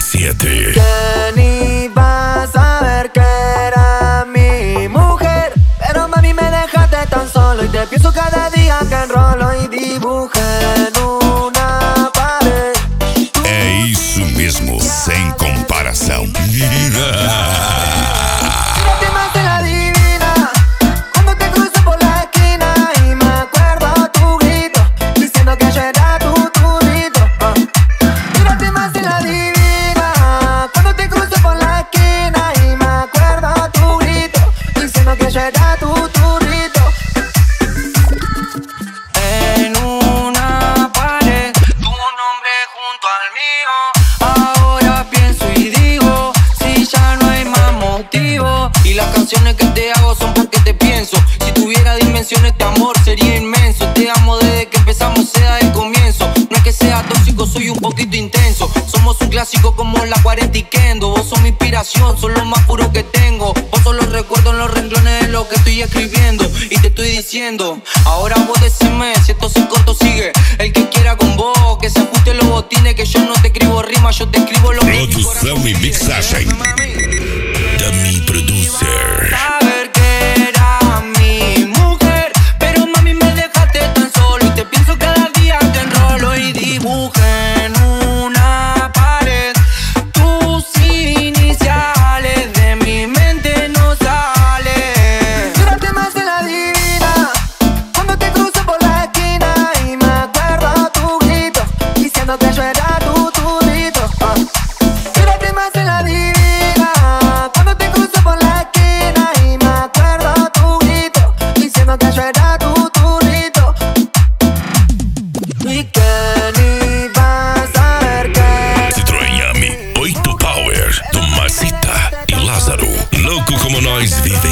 7. Que ni vas a ver que era mi mujer, pero mami me dejaste tan solo y te pienso cada día que enrolo y dibujé en una pared. É isso mesmo, sem comparação. Que te hago son porque te pienso. Si tuviera dimensiones de amor sería inmenso. Te amo desde que empezamos, sea el comienzo. No es que sea tóxico, soy un poquito intenso. Somos un clásico como la 40 y Kendo. Vos sos mi inspiración, sos lo más puro que tengo. Vos sos los recuerdos en los renglones de lo que estoy escribiendo. Y te estoy diciendo, ahora vos decime si esto sin corto sigue. El que quiera con vos, que se ajuste los botines. Que yo no te escribo rimas, yo te escribo lo que Produção e mixagem da Mi Producer. Saber que era mi mujer, pero mami me dejaste tan solo y te pienso cada día que enrolo y dibujé en una pared tus iniciales, de mi mente no sale. Mírate más en la divina, cuando te cruzo por la esquina y me acuerdo tu grito, diciendo que yo era tu turito. Mírate más en la divina, cuando te cruzo por la esquina y me acuerdo tu grito, diciendo que yo era tu turito. Y que ni vas a ver que Citroën Ami 8 Power, Tomasita e Lázaro. Louco como nós vive